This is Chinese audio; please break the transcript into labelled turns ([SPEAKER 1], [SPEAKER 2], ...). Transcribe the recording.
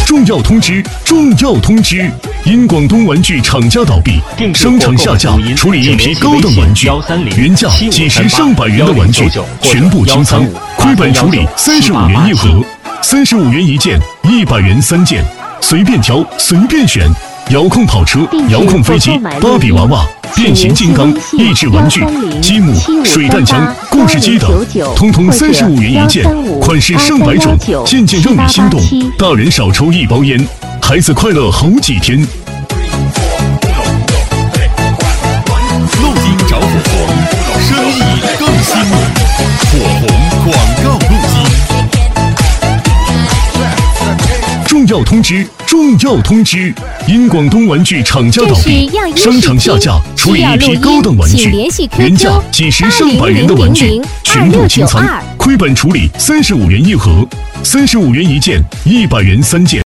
[SPEAKER 1] 重要通知！重要通知！因广东玩具厂家倒闭，商场下架处理一批高档玩具，原价几十上百元的玩具全部清仓，亏本处理35元一盒，35元一件，100元3件，随便挑随便选。遥控跑车、遥控飞机、芭比娃娃、变形金刚、益智玩具、积木、水弹枪、故事机等，通通35元一件，款式上百种，件件让你心动。大人少抽1包烟，孩子快乐好几天。
[SPEAKER 2] 路金找火红，生意更兴隆。火红广告路金。
[SPEAKER 1] 重要通知！重要通知！因广东玩具厂家倒闭，商场下架处理一批高档玩具，原价几十上百元的玩具全部清仓，亏本处理35元一盒，35元一件，100元3件。